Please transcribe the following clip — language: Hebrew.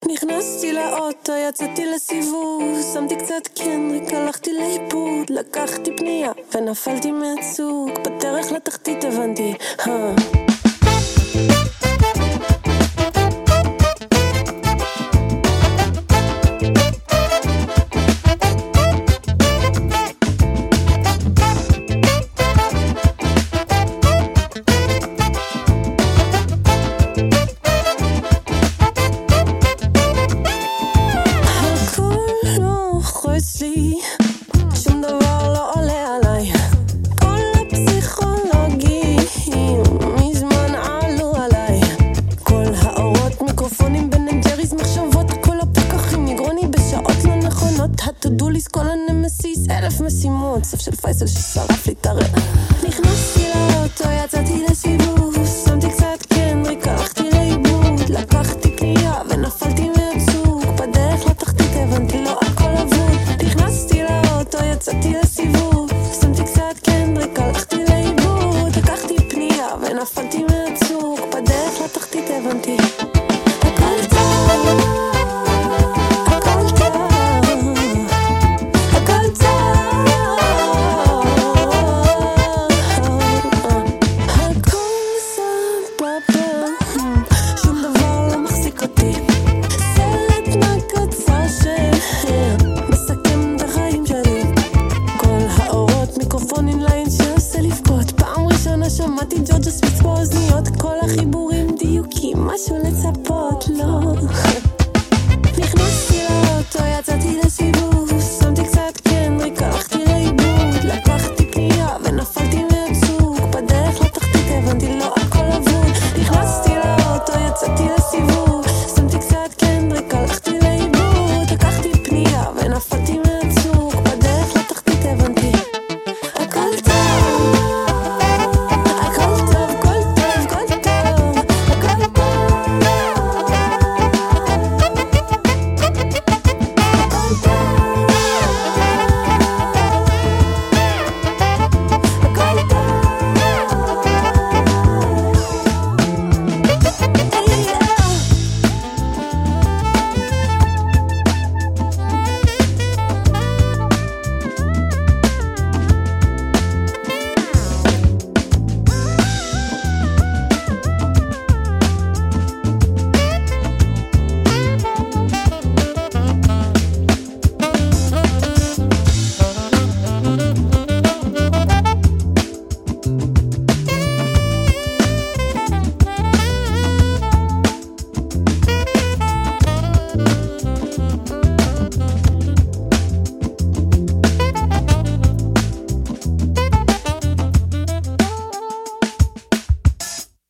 נכנסתי לאוטו, יצאתי לסיבוב, שמתי קצת קנדריק, הלכתי לאיבוד, לקחתי פנייה ונפלתי מהצוק, בדרך לתחתית הבנתי, שום דבר לא עולה עליי, כל הפסיכולוגים מזמן עלו עליי, כל האורות מיקרופונים בנג'ריז מחשבות, כל הפקחים מגרוני בשעות לא נכונות, הטודוליס כל הנמסיס 1000 משימות, סף של פייסל ששרף לי את הרע.